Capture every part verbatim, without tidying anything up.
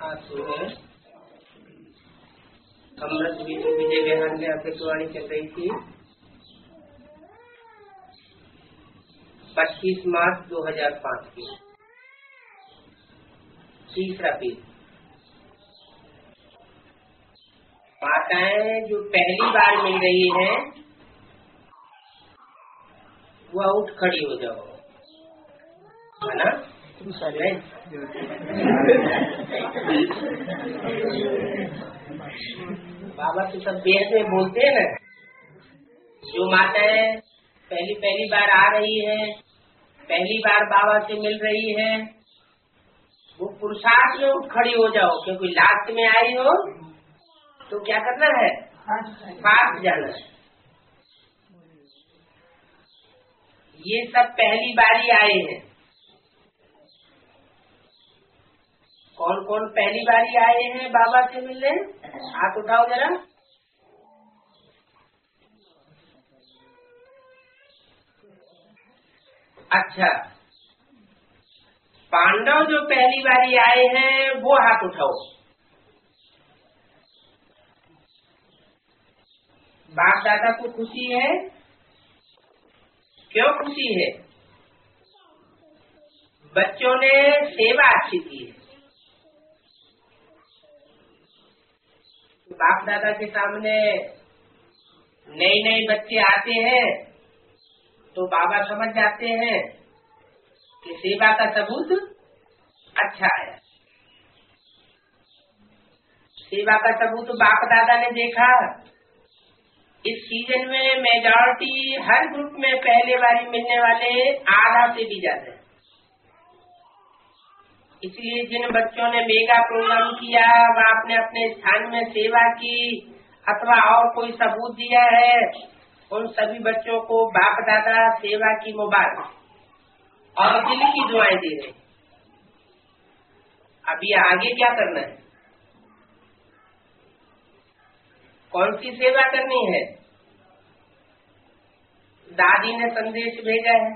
आज सुबह अमृत विजय विहार में आतिशवाणी चल रही थी। पच्चीस मार्च दो हजार पाँच की तीसरा पीस। माताएं जो पहली बार मिल रही हैं वह उठ खड़ी हो जाओ, है ना? बाबा तो सब बेहद में बोलते हैं ना। जो माताएं पहली पहली बार आ रही है, पहली बार बाबा से मिल रही है, वो पुरुषार्थ में उठ खड़ी हो जाओ, क्योंकि लास्ट में आई हो तो क्या करना है? फास्ट जाना है। ये सब पहली बारी आए हैं। कौन कौन पहली बारी आए हैं बाबा से मिलने? हाथ उठाओ जरा। अच्छा, पांडव जो पहली बारी आए हैं वो हाथ उठाओ। बाप दादा को खुशी है? क्यों खुशी है? बच्चों ने सेवा अच्छी की है। बाप दादा के सामने नए नए बच्चे आते हैं तो बाबा समझ जाते हैं कि सेवा का सबूत अच्छा है। सेवा का सबूत बाप दादा ने देखा। इस सीजन में मेजॉरिटी हर ग्रुप में पहले बारी मिलने वाले आधा से भी ज्यादा है। इसलिए जिन बच्चों ने मेगा प्रोग्राम किया व आपने अपने स्थान में सेवा की अथवा और कोई सबूत दिया है, उन सभी बच्चों को बाप दादा सेवा की मुबारक और दिल की दुआएं दे रहे। अभी आगे क्या करना है? कौन सी सेवा करनी है? दादी ने संदेश भेजा है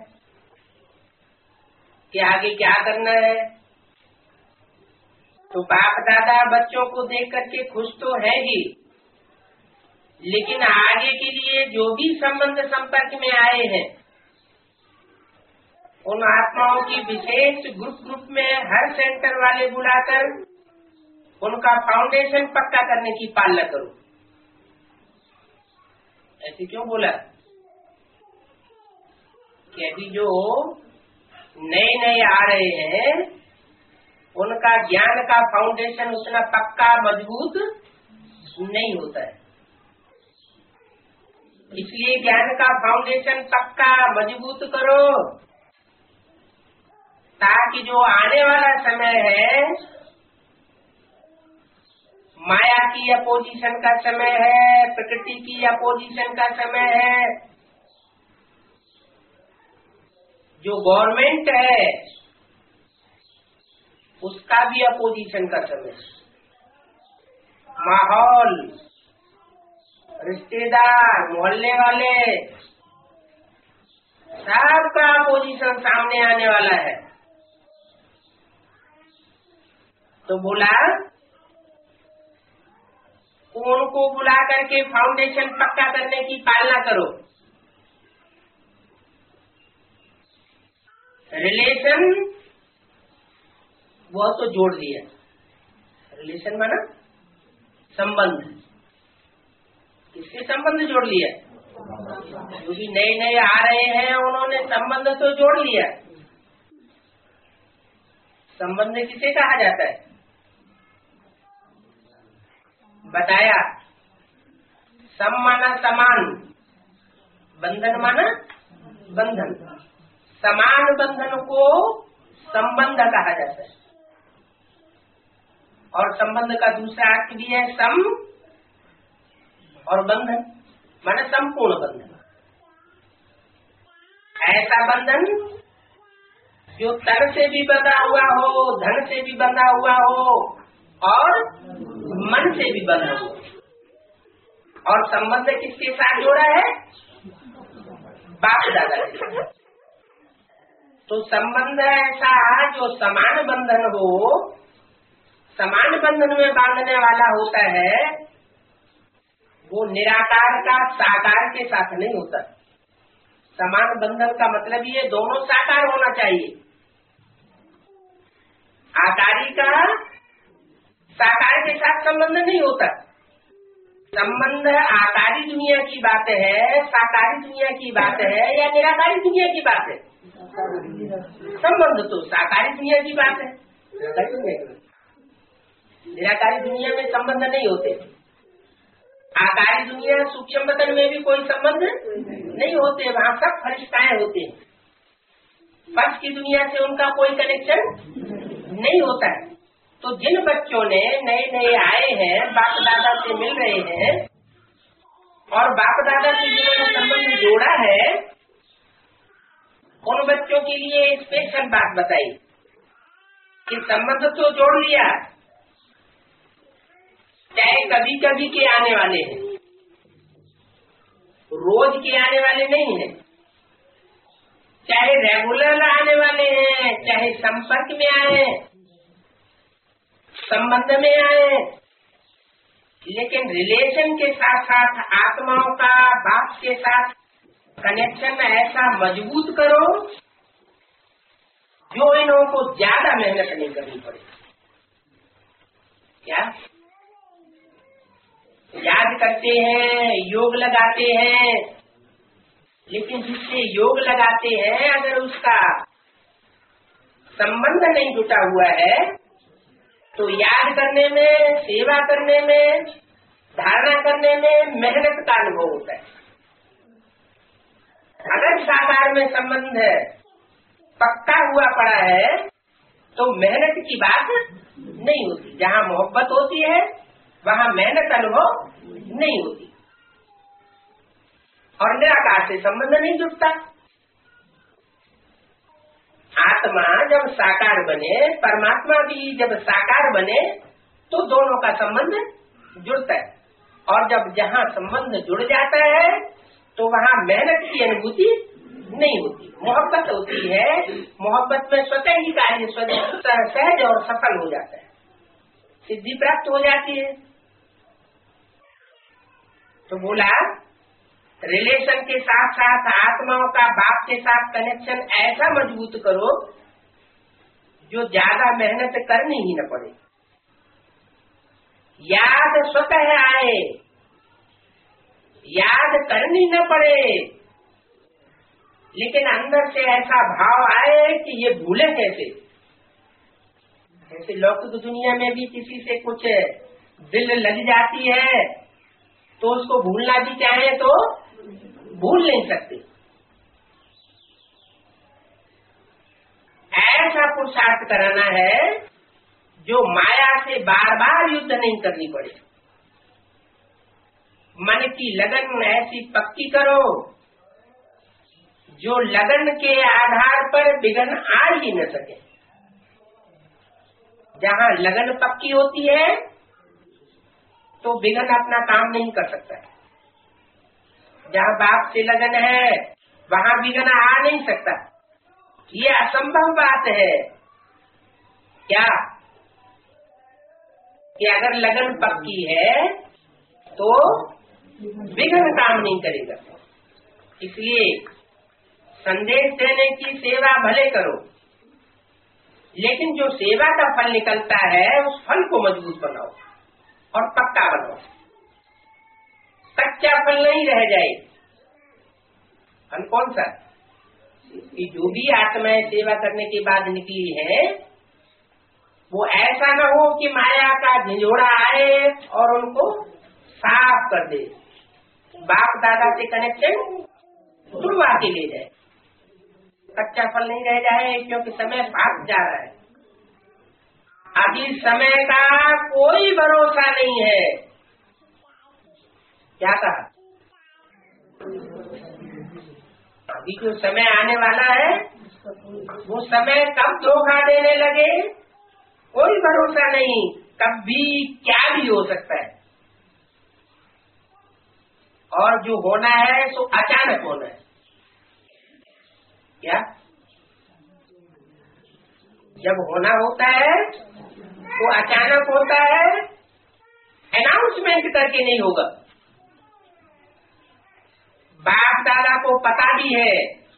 कि आगे क्या करना है। तो बाप दादा बच्चों को देख करके खुश तो है ही, लेकिन आगे के लिए जो भी संबंध संपर्क में आए हैं उन आत्माओं की विशेष ग्रुप ग्रुप में हर सेंटर वाले बुलाकर उनका फाउंडेशन पक्का करने की पालना करो। ऐसे क्यों बोला? कि अभी जो नए नए आ रहे हैं उनका ज्ञान का फाउंडेशन उतना पक्का मजबूत नहीं होता है। इसलिए ज्ञान का फाउंडेशन पक्का मजबूत करो, ताकि जो आने वाला समय है, माया की अपोजिशन का समय है, प्रकृति की अपोजिशन का समय है, जो गवर्नमेंट है उसका भी अपोजिशन का समय, माहौल, रिश्तेदार, मोहल्ले वाले, सबका अपोजिशन सामने आने वाला है। तो बोला उनको बुला करके फाउंडेशन पक्का करने की पालना करो। रिलेशन वो तो जोड़ लिया। रिलेशन माना संबंध। किससे संबंध जोड़ लिया? जो भी नए नए आ रहे हैं उन्होंने संबंध तो जोड़ लिया। संबंध किसे कहा जाता है? बताया। सम माना समान, बंधन माना बंधन। समान बंधन को संबंध कहा जाता है। और संबंध का दूसरा अर्थ भी है सम और बंधन, माने संपूर्ण बंधन। ऐसा बंधन जो तन से भी बंधा हुआ हो, धन से भी बंधा हुआ हो और मन से भी बंधा हुआ। और संबंध किसके साथ जोड़ा है? बाप दादा के साथ। तो संबंध ऐसा जो समान बंधन हो, समान बंधन में बांधने वाला होता है वो निराकार का साकार के साथ नहीं होता। समान बंधन का मतलब ये दोनों साकार होना चाहिए। आकारी का साकार के साथ संबंध नहीं होता। संबंध आकारी दुनिया की बात है, साकारी दुनिया की बात है या निराकारी दुनिया की बात है? संबंध तो साकारी दुनिया की बात है। निराकारी दुनिया में संबंध नहीं होते। आकारी दुनिया सूक्ष्म बदन में भी कोई संबंध नहीं होते, वहाँ सब फरिश्ताएं होते हैं। फर्श की दुनिया से उनका कोई कनेक्शन नहीं होता है। तो जिन बच्चों ने नए नए आए हैं, बाप दादा से मिल रहे हैं और बाप दादा से जिन्होंने संबंध जोड़ा है, उन बच्चों के लिए स्पेशल बात बताई कि संबंध तो जोड़ लिया, चाहे कभी कभी के आने वाले हैं, रोज के आने वाले नहीं हैं, चाहे रेगुलर आने वाले हैं, चाहे संपर्क में आए, संबंध में आए, लेकिन रिलेशन के साथ साथ आत्माओं का बाप के साथ कनेक्शन ऐसा मजबूत करो जो इन्हों को ज्यादा मेहनत नहीं करनी पड़े। क्या याद करते हैं, योग लगाते हैं, लेकिन जिससे योग लगाते हैं अगर उसका संबंध नहीं जुटा हुआ है तो याद करने में, सेवा करने में, धारणा करने में मेहनत का अनुभव होता है। अगर साकार में संबंध पक्का हुआ पड़ा है तो मेहनत की बात नहीं होती। जहाँ मोहब्बत होती है वहाँ मेहनत अनुभव नहीं होती और निराकार से संबंध नहीं जुटता। आत्मा जब साकार बने, परमात्मा भी जब साकार बने तो दोनों का संबंध जुड़ता है। और जब जहाँ संबंध जुड़ जाता है तो वहाँ मेहनत की अनुभूति नहीं होती, मोहब्बत होती है। मोहब्बत में स्वतः ही कार्य सहज और सफल हो जाता है, सिद्धि प्राप्त हो जाती है। तो बोला रिलेशन के साथ साथ आत्माओं का बाप के साथ कनेक्शन ऐसा मजबूत करो जो ज्यादा मेहनत करनी ही न पड़े। याद स्वतः आए, याद करनी न पड़े, लेकिन अंदर से ऐसा भाव आए कि ये भूले कैसे। जैसे लौकिक दुनिया में भी किसी से कुछ दिल लग जाती है तो उसको भूलना भी चाहे तो भूल नहीं सकते। ऐसा पुरुषार्थ कराना है जो माया से बार बार युद्ध नहीं करनी पड़े। मन की लगन ऐसी पक्की करो जो लगन के आधार पर विघ्न आ ही न सके। जहाँ लगन पक्की होती है तो विघ्न अपना काम नहीं कर सकता। जहाँ बाप से लगन है वहाँ विघ्न आ नहीं सकता। ये असंभव बात है क्या कि अगर लगन पक्की है तो विघ्न काम नहीं करेगा। इसलिए संदेश देने की सेवा भले करो, लेकिन जो सेवा का फल निकलता है उस फल को मजबूत बनाओ और पक्का बनाओ, कच्चा फल नहीं रह जाए। फल कौन सा? कि जो भी आत्माएं सेवा करने के बाद निकली है वो ऐसा न हो कि माया का झंझोड़ा आए और उनको साफ कर दे, बाप दादा से कनेक्शन जुड़वा के ले जाए। कच्चा फल नहीं रह जाए, क्योंकि समय भाग जा रहा है। अभी समय का कोई भरोसा नहीं है। क्या कहा? अभी जो समय आने वाला है वो समय कब धोखा देने लगे कोई भरोसा नहीं, कब भी क्या भी हो सकता है। और जो होना है सो अचानक होना है। क्या? जब होना होता है वो अचानक होता है, अनाउंसमेंट करके नहीं होगा। बाप दादा को पता भी है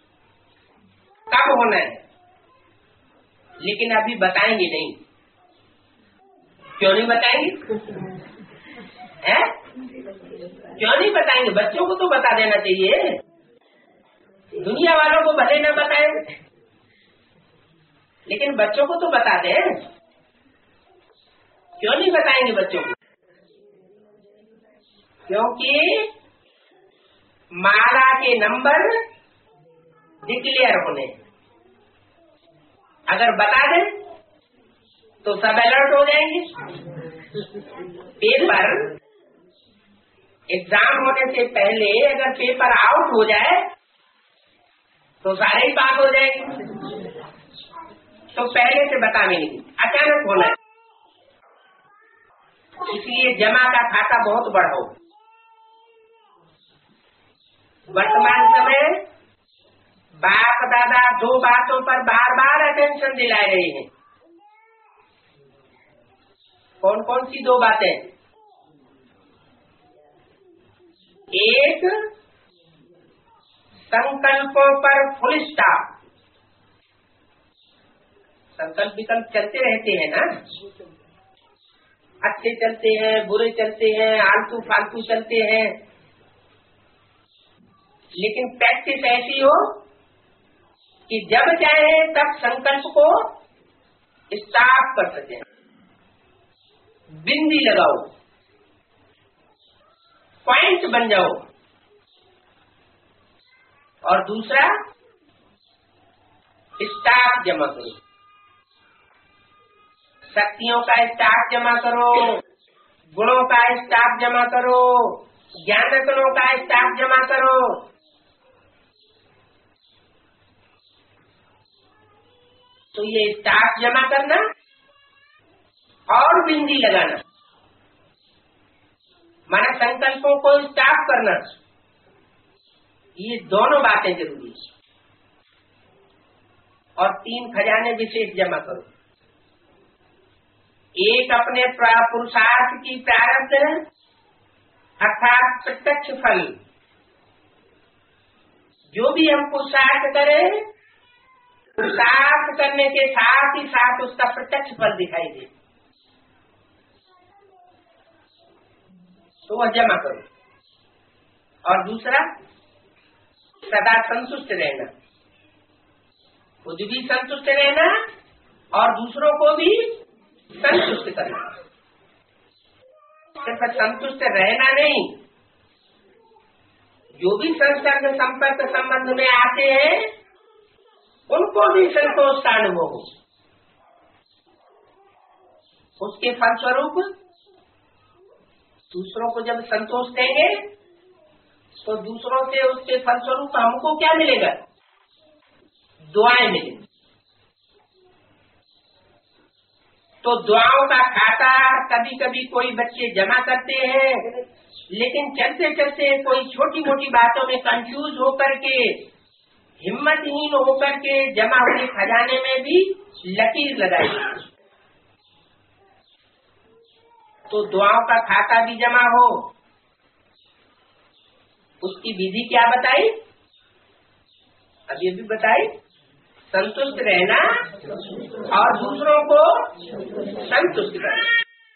कब होना है, लेकिन अभी बताएंगे नहीं। क्यों नहीं बताएंगे? हैं? क्यों नहीं बताएंगे? बच्चों को तो बता देना चाहिए। दुनिया वालों को भले न बताएं, लेकिन बच्चों को तो बता दें। क्यों नहीं बताएंगे बच्चों को? क्योंकि माला के नंबर डिक्लेयर होने। अगर बता दें तो सब अलर्ट हो जाएंगे। पेपर एग्जाम होने से पहले अगर पेपर आउट हो जाए तो सारे ही पास हो जाएंगे। तो पहले से बताने नहीं, अचानक होना है। इसलिए जमा का खाता बहुत बड़ा हो। वर्तमान समय बाप दादा दो बातों पर बार बार अटेंशन दिला रहे हैं। कौन कौन सी दो बातें? एक, संकल्पों पर फुल स्टॉप। संकल्प विकल्प चलते रहते हैं ना, अच्छे चलते हैं, बुरे चलते हैं, आलतू फालतू चलते हैं, लेकिन प्रैक्टिस ऐसी हो कि जब चाहे तब संकल्प को स्टॉप कर सके। बिंदी लगाओ, पॉइंट बन जाओ। और दूसरा, स्टॉक जमा करो। शक्तियों का स्टॉक जमा करो, गुणों का स्टॉक जमा करो, ज्ञान रत्नों का स्टॉक जमा करो। तो ये स्टॉक जमा करना और बिंदी लगाना, माना संकल्पों को स्टॉप करना, ये दोनों बातें जरूरी है। और तीन खजाने विशेष जमा करो। एक, अपने पुरुषार्थ की प्रारब्ध अर्थात प्रत्यक्ष फल। जो भी हम पुरुषार्थ करें, पुरुषार्थ करने के साथ ही साथ उसका प्रत्यक्ष फल दिखाई दे, तो वह जमा करो। और दूसरा, सदा संतुष्ट रहना, खुद भी संतुष्ट रहना और दूसरों को भी संतुष्ट करना। सिर्फ संतुष्ट रहना नहीं, जो भी संसर्ग संपर्क संबंध में आते हैं उनको भी संतोष का अनुभव हो। उसके फलस्वरूप दूसरों को जब संतोष देंगे तो दूसरों से उसके फलस्वरूप हमको क्या मिलेगा? दुआएं मिलेंगी। तो दुआओं का खाता कभी कभी कोई बच्चे जमा करते हैं, लेकिन चलते चलते कोई छोटी मोटी बातों में कंफ्यूज होकर के, हिम्मतहीन होकर के जमा हुए खजाने में भी लकीर लगाई। तो दुआओं का खाता भी जमा हो, उसकी विधि क्या बताई? अभी अभी बताई, संतुष्ट रहना और दूसरों को संतुष्ट करना।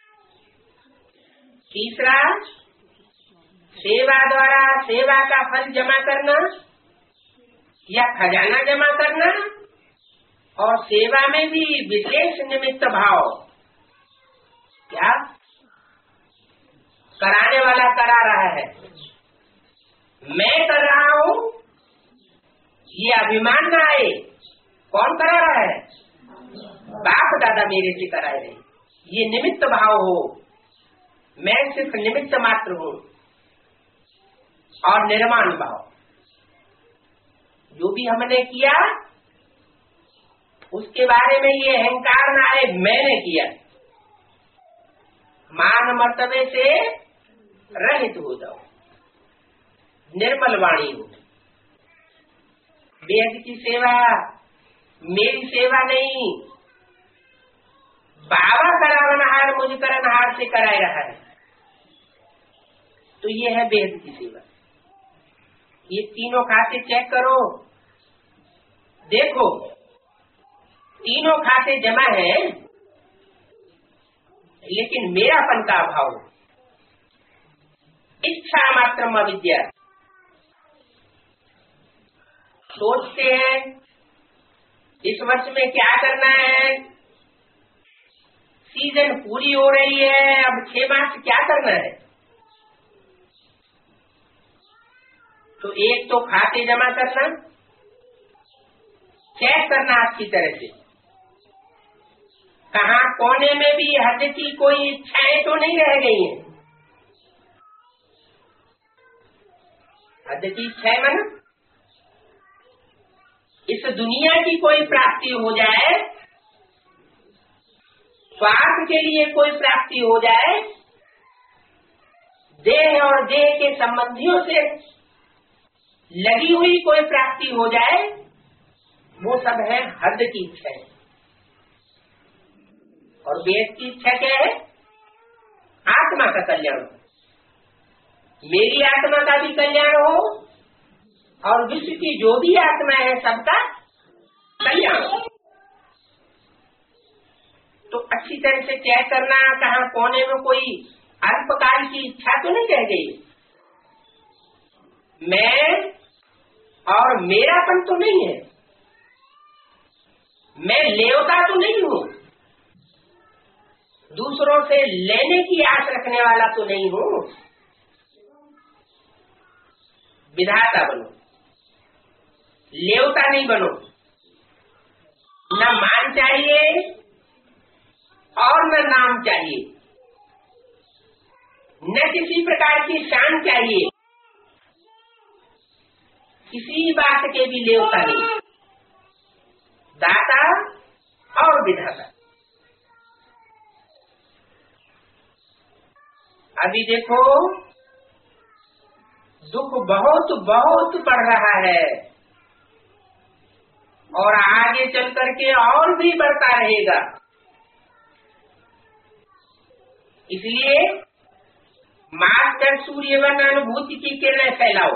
तीसरा, सेवा द्वारा सेवा का फल जमा करना या खजाना जमा करना, और सेवा में भी विशेष निमित्त भाव। क्या? कराने वाला करा रहा है, मैं कर रहा हूँ, ये अभिमान न आए। कौन करा रहा है? बाप दादा मेरे से कराए रहे। ये निमित्त भाव हो, मैं सिर्फ निमित्त मात्र हूँ। और निर्माण भाव, जो भी हमने किया उसके बारे में ये अहंकार न आए मैंने किया। मान मर्तबे से रहित हो जाओ, निर्मल वाणी हो। वेद की सेवा मेरी सेवा नहीं, बाबा करावन कुछ करनहार से कराए रहा है। तो ये है बेहद की सेवा। ये तीनों खाते चेक करो, देखो तीनों खाते जमा है, लेकिन मेरापन का अभाव, इच्छा मात्रम अविद्या। सोचते हैं इस वर्ष में क्या करना है, सीजन पूरी हो रही है, अब छह मास क्या करना है। तो एक तो खाते जमा करना, चेक करना अच्छी तरह से, कहाँ कोने में भी हद की कोई इच्छाएं तो नहीं रह गई हैं। हद की इच्छाएं माना इस दुनिया की कोई प्राप्ति हो जाए, स्वार्थ के लिए कोई प्राप्ति हो जाए, देह और देह के संबंधियों से लगी हुई कोई प्राप्ति हो जाए, वो सब है हद की इच्छा। और वेद की इच्छा क्या है? आत्मा का कल्याण, मेरी आत्मा का भी कल्याण हो और विश्व की जो भी आत्मा है सबका कल्याण हो। तो अच्छी तरह से चेक करना, कहाँ कोने में कोई अल्पकाल की इच्छा तो नहीं रह गई, मैं और मेरापन तो नहीं है, मैं लेवता तो नहीं हूँ, दूसरों से लेने की आस रखने वाला तो नहीं हूँ। विधाता बनो, लेवता नहीं बनो। न मान चाहिए और न नाम चाहिए, न किसी प्रकार की शान चाहिए, किसी बात के भी लेवता नहीं, दाता और विधाता। अभी देखो दुख बहुत बहुत बढ़ रहा है और आगे चल करके और भी बढ़ता रहेगा। इसलिए मास्टर सूर्यवन अनुभूति की किरणें फैलाओ,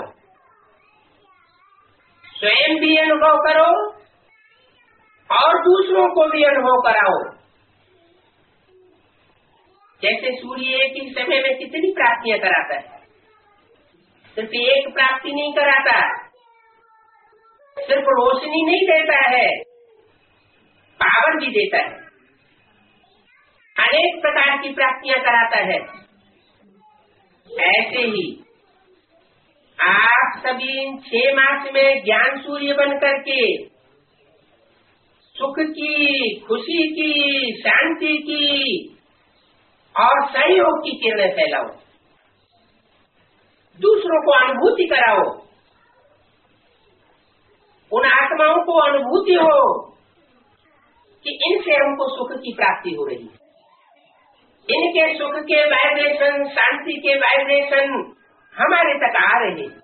स्वयं भी अनुभव करो और दूसरों को भी अनुभव कराओ। जैसे सूर्य एक ही समय में कितनी प्राप्तियां कराता है, सिर्फ एक प्राप्ति नहीं कराता, सिर्फ रोशनी नहीं देता है, पावर भी देता है, अनेक प्रकार की प्राप्तियां कराता है। ऐसे ही आप सभी इन छह मास में ज्ञान सूर्य बन करके सुख की, खुशी की, शांति की और सहयोग की किरणें फैलाओ, दूसरों को अनुभूति कराओ, उन आत्माओं को अनुभूति हो कि इनसे हमको सुख की प्राप्ति हो रही है, इनके सुख के वाइब्रेशन, शांति के वाइब्रेशन हमारे तक आ रहे हैं।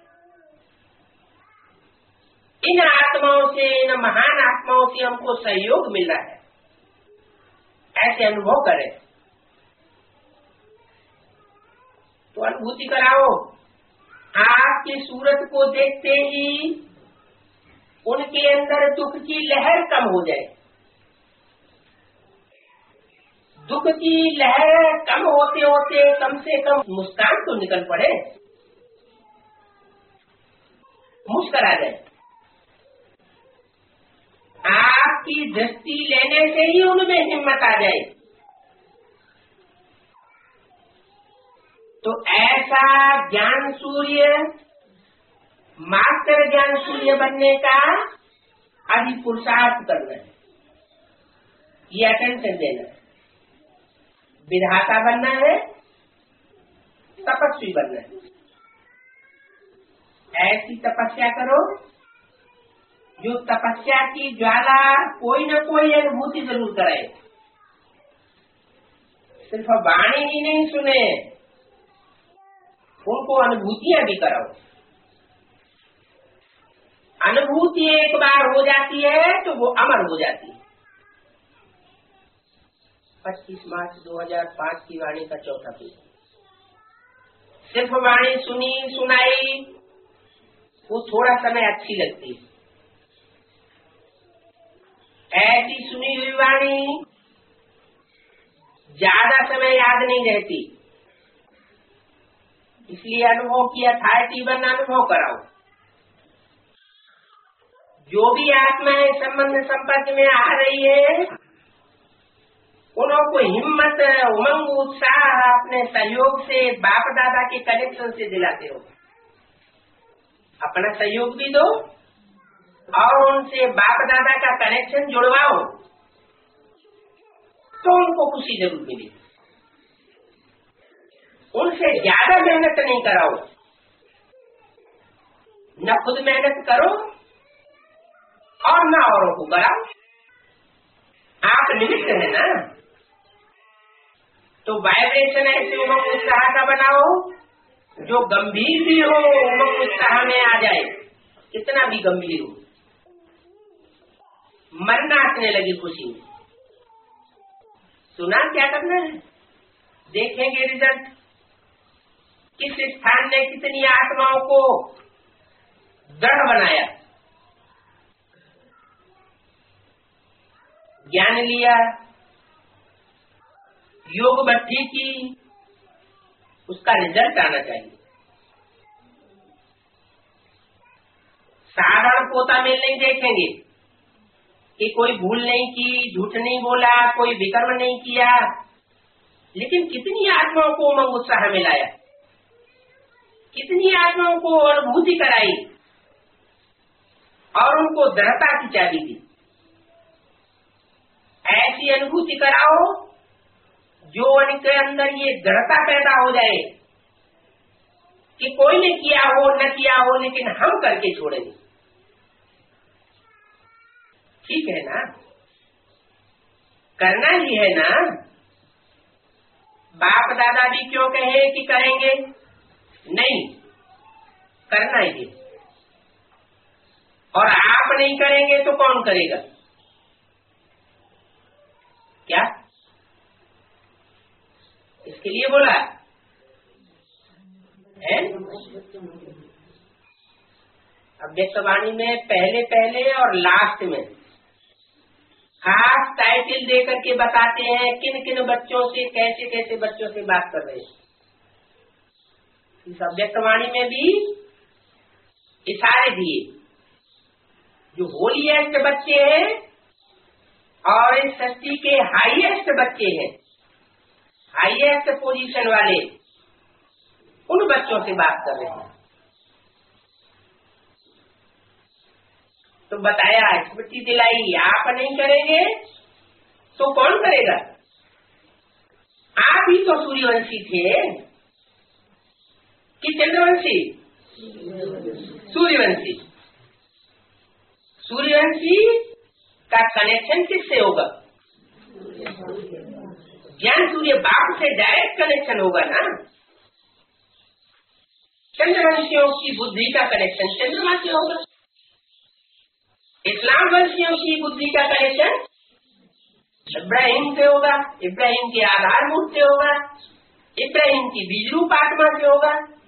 इन आत्माओं से, इन महान आत्माओं से हमको सहयोग मिल रहा है, ऐसे अनुभव करें। तो अनुभूति कराओ। आपकी सूरत को देखते ही उनके अंदर दुख की लहर कम हो जाए। दुख की लहर कम होते होते कम से कम मुस्कान तो निकल पड़े, मुस्करा जाए। आपकी दृष्टि लेने से ही उनमें हिम्मत आ जाए। तो ऐसा ज्ञान सूर्य, मास्टर ज्ञान सूर्य बनने का अभी पुरुषार्थ करना है, ये अटेंशन देना है। विधाता बनना है, तपस्वी बनना है। ऐसी तपस्या करो जो तपस्या की ज्वाला कोई न कोई अनुभूति जरूर कराए। सिर्फ वाणी ही नहीं सुने, उनको अनुभूतियां भी कराओ। अनुभूति एक बार हो जाती है तो वो अमर हो जाती है। पच्चीस मार्च दो हज़ार पाँच की वाणी का चौथा पेज। सिर्फ वाणी सुनी सुनाई वो थोड़ा समय अच्छी लगती है, ऐसी सुनी हुई वाणी ज्यादा समय याद नहीं रहती। इसलिए अनुभव की अथॉरिटी बन अनुभव कराओ। जो भी आत्माएं संबंध संपर्क में आ रही है उनको हिम्मत, उमंग, उत्साह अपने सहयोग से, बाप दादा के कनेक्शन से दिलाते हो। अपना सहयोग भी दो और उनसे बाप दादा का कनेक्शन जुड़वाओ तो उनको खुशी जरूर मिलेगी। उनसे ज्यादा मेहनत नहीं कराओ, न खुद मेहनत करो और न औरों को कराओ। आप निमित्त है ना, तो वाइब्रेशन ऐसे उमंग उत्साह का बनाओ जो गंभीर भी हो, उमंग उत्साह में आ जाए, कितना भी गंभीर हो, मन नाचने लगी खुशी में। सुना क्या करना है, देखेंगे रिजल्ट। किस स्थान ने कितनी आत्माओं को दृढ़ बनाया, ज्ञान लिया, योग भट्टी की, उसका रिजल्ट आना चाहिए। साधारण पोता मेल नहीं देखेंगे कि कोई भूल नहीं की, झूठ नहीं बोला, कोई विकर्म नहीं किया, लेकिन कितनी आत्माओं को उमंग उत्साह में लाया, कितनी आत्माओं को अनुभूति कराई और उनको दृढ़ता की चाबी दी। ऐसी अनुभूति कराओ जो उनके अंदर ये दृढ़ता पैदा हो जाए कि कोई ने किया हो न किया हो लेकिन हम करके छोड़ेंगे। ठीक है ना, करना ही है ना। बाप दादा भी क्यों कहे कि करेंगे, नहीं, करना ही है। और आप नहीं करेंगे तो कौन करेगा? क्या इसके लिए बोला है? अव्यक्तवाणी में पहले पहले और लास्ट में खास टाइटल देकर के बताते हैं किन किन बच्चों से, कैसे कैसे बच्चों से बात कर रहे हैं। इस अव्यक्तवाणी में भी इशारे दिए। जो होलीएस्ट बच्चे हैं और इस सृष्टि के हाईएस्ट बच्चे हैं, हाईएस्ट पोजीशन वाले, उन बच्चों से बात कर रहे हैं। तो बताया, स्मृति दिलाई, आप नहीं करेंगे तो कौन करेगा? आप ही तो सूर्यवंशी थे कि चंद्रवंशी? सूर्यवंशी। सूर्यवंशी का कनेक्शन किससे होगा? ज्ञान सूर्य बाप से डायरेक्ट कनेक्शन होगा ना। चंद्रवंशियों की बुद्धि का कनेक्शन चंद्रमा से होगा। इस्लाम वंशियों की बुद्धि का कनेक्शन इब्राहिम से होगा, इब्राहिम के आधारभूत से होगा, इब्राहिम की बीज रूप आत्मा से होगा।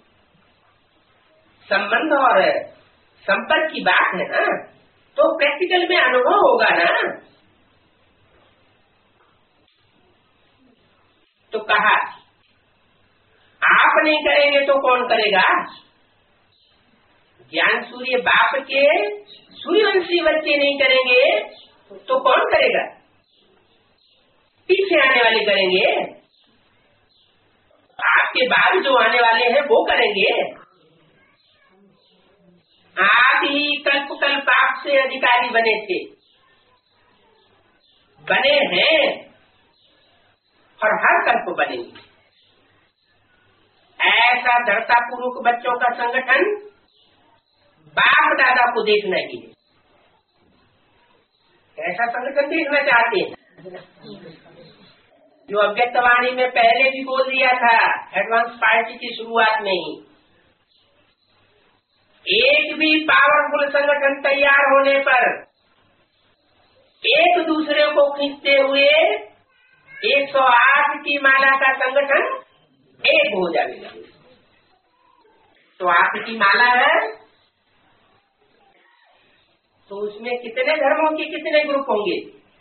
संबंध और संपर्क की बात है ना, तो प्रैक्टिकल में अनुभव होगा ना। तो कहा आप नहीं करेंगे तो कौन करेगा? ज्ञान सूर्य बाप के सूर्यवंशी बच्चे नहीं करेंगे तो कौन करेगा? पीछे आने वाले करेंगे, आपके बाद जो आने वाले हैं वो करेंगे। आप ही कल्प कल्प आपसे अधिकारी बने थे, बने हैं और हर कल्प बनेंगे। ऐसा दृढ़ता पूर्वक बच्चों का संगठन बाप दादा को देखना ही है। ऐसा संगठन देखना चाहते हैं जो अव्यक्तवाणी में पहले भी बोल दिया था, एडवांस पार्टी की शुरुआत में ही। एक भी पावरफुल संगठन तैयार होने पर एक दूसरे को खींचते हुए एक सौ आठ की माला का संगठन एक हो जाएगा। तो आठ की माला है तो उसमें कितने धर्मों के कितने ग्रुप होंगे?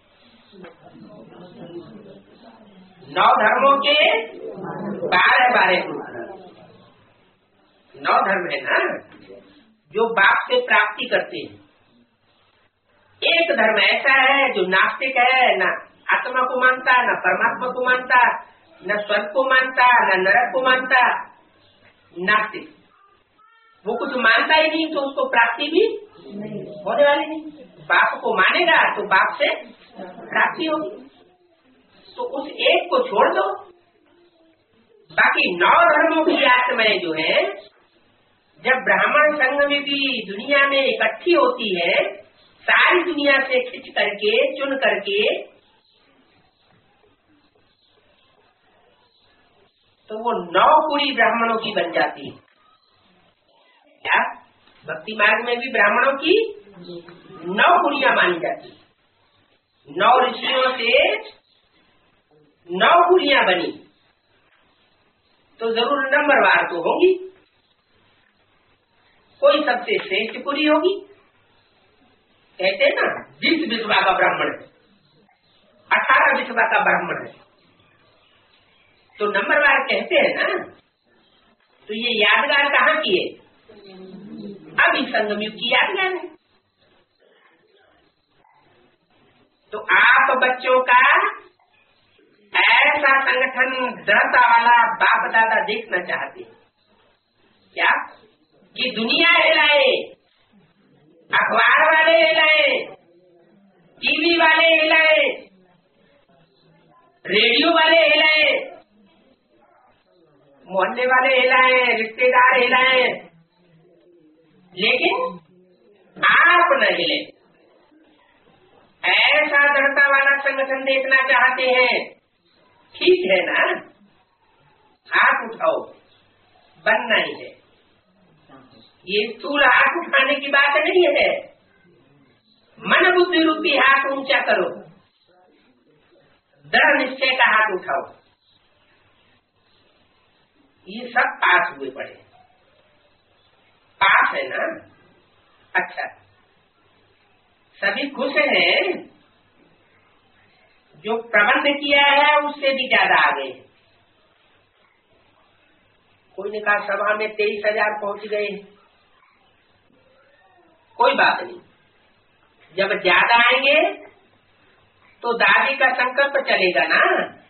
नौ धर्मों के बारह बारह ग्रुप। नौ धर्म है ना जो बाप से प्राप्ति करते हैं। एक धर्म ऐसा है जो नास्तिक है, न आत्मा को मानता, न परमात्मा को मानता, न स्वर्ग को मानता, न नरक को मानता। नास्तिक वो कुछ मानता ही नहीं तो उसको प्राप्ति भी होने वाली नहीं। बाप को मानेगा तो बाप से प्राप्ति होगी। तो उस एक को छोड़ दो, बाकी नौ धर्मों की आत्माएं जो है जब ब्राह्मण संघ में भी दुनिया में इकट्ठी होती है, सारी दुनिया से खिंच करके चुन करके, तो वो नौ कुड़ी ब्राह्मणों की बन जाती है। क्या भक्ति मार्ग में भी ब्राह्मणों की नौ कुड़ियां मानी जाती है। नौ ऋषियों से नौ कुड़ियां बनी तो जरूर नंबरवार तो होगी। कोई सबसे श्रेष्ठ कुड़ी होगी। कहते हैं ना बीस विधवा का ब्राह्मण है, अठारह विधवा का ब्राह्मण है, तो नंबरवार कहते हैं ना। तो ये यादगार कहाँ की है? अभी संगम युग की यादगार है। तो आप बच्चों का ऐसा संगठन दृढ़ता वाला बाप दादा देखना चाहते हैं क्या कि दुनिया हिलाए, अखबार वाले हिलाए, टीवी वाले हिलाए, रेडियो वाले हिलाए, मोहल्ले वाले हिलाए, रिश्तेदार हिलाए, लेकिन आप न हिले। ऐसा दृढ़ता वाला संगठन देखना चाहते हैं, ठीक है ना? हाथ उठाओ, बनना ही है। ये स्थूल हाथ उठाने की बात नहीं है। मन बुद्धि रूपी हाथ ऊंचा करो, दृढ़ निश्चय का हाथ उठाओ। ये सब पास हुए पड़े, पास है ना? अच्छा, सभी खुश हैं। जो प्रबंध किया है उससे भी ज्यादा आ गए। कोई ने कहा सभा में तेईस हजार पहुंच गए, कोई बात नहीं। जब ज्यादा आएंगे तो दादी का संकल्प चलेगा ना,